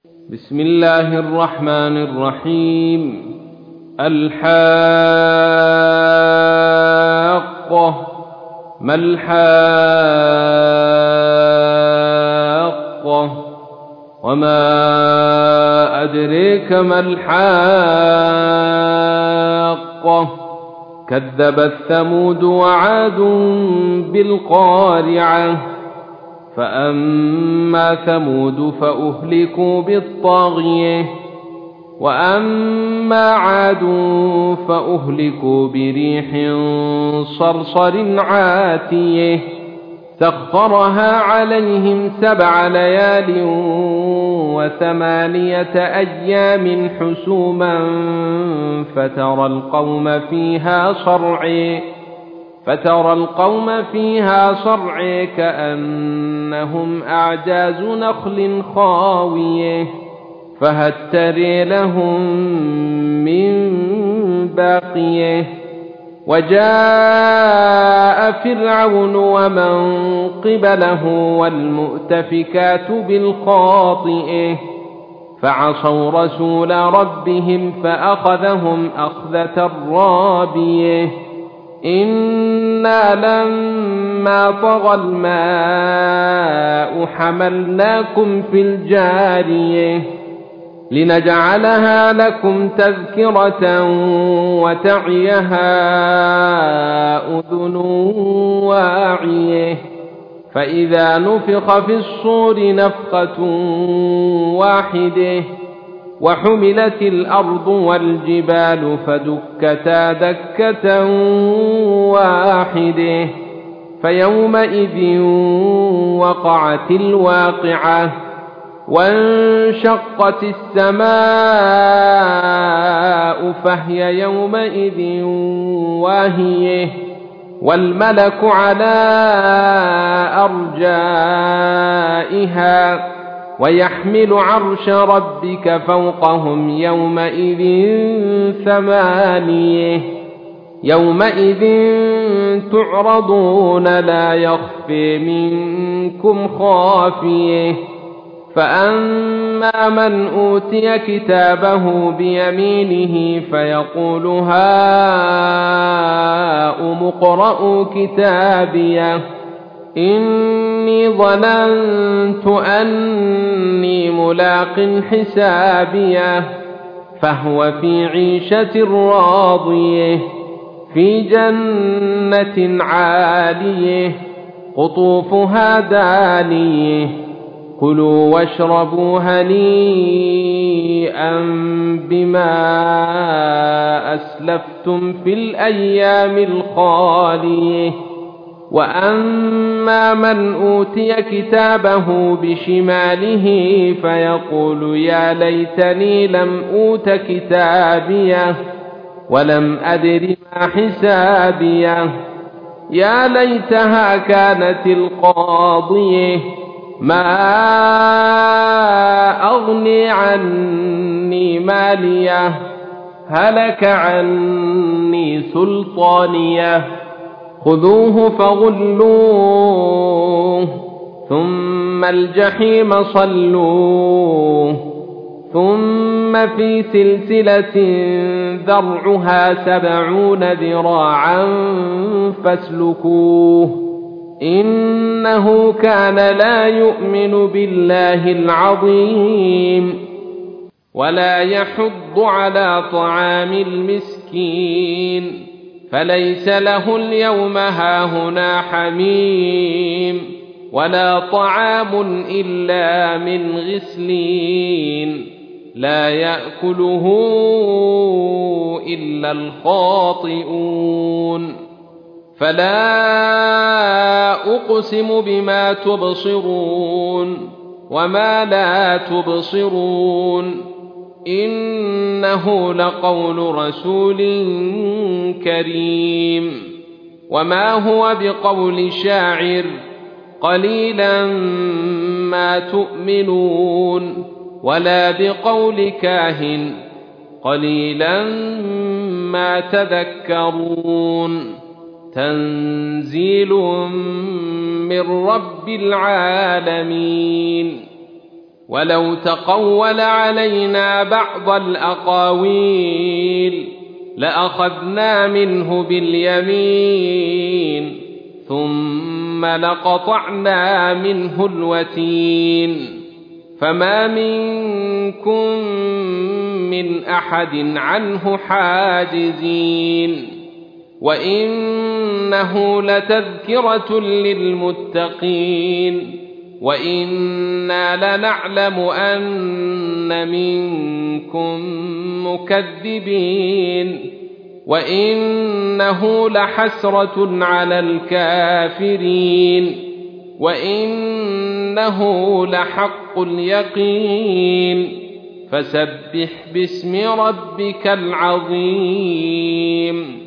بسم الله الرحمن الرحيم. الحاقة. ما الحاقة؟ وما أدريك ما الحاقة؟ كذبت ثمود وعاد بالقارعة. فأما ثمود فأهلكوا بالطاغية، وأما عاد فأهلكوا بريح صرصر عاتية سخرها عليهم 7 ليال و8 أيام حسوما فترى القوم فيها صرعى كأنهم أعجاز نخل خاوية فهل ترى لهم من باقية. وجاء فرعون ومن قبله والمؤتفكات بالخاطئة فعصوا رسول ربهم فأخذهم أخذة رابية. إنا لما طغى الماء حملناكم في الجارية لنجعلها لكم تذكرة وتعيها أذن واعية. فإذا نفخ في الصور نفخة واحدة وحملت الأرض والجبال فدكتا دكة واحدة فيومئذ وقعت الواقعة وانشقت السماء فهي يومئذ واهية والملك على أرجائها ويحمل عرش ربك فوقهم يومئذ 8. يومئذ تعرضون لا يخفي منكم خافية. فأما من أوتي كتابه بيمينه فيقول هاؤم اقرءوا كتابيه إني ظننت أني ملاق حسابيه فهو في عيشة راضية في جنة عالية قطوفها دانية كلوا واشربوا هنيئا بما أسلفتم في الأيام الخالية. وأما من أوتي كتابه بشماله فيقول يا ليتني لم أوت كتابيه ولم أدر ما حسابيه يا ليتها كانت القاضية ما أغني عني ماليه هلك عني سلطانيه خذوه فغلوه ثم الجحيم صلوه ثم في سلسلة ذرعها 70 ذراعا فاسلكوه إنه كان لا يؤمن بالله العظيم ولا يحض على طعام المسكين فليس له اليوم هاهنا حميم ولا طعام إلا من غسلين لا يأكله إلا الخاطئون. فلا أقسم بما تبصرون وما لا تبصرون إنه لقول رسول كريم وما هو بقول شاعر قليلا ما تؤمنون ولا بقول كاهن قليلا ما تذكرون. تنزيل من رب العالمين. ولو تقول علينا بعض الأقاويل لأخذنا منه باليمين ثم لقطعنا منه الوتين فما منكم من أحد عنه حاجزين وإنه لتذكرة للمتقين وإنا لنعلم أن منكم مكذبين وإنه لحسرة على الكافرين وإنه لحق اليقين فسبح باسم ربك العظيم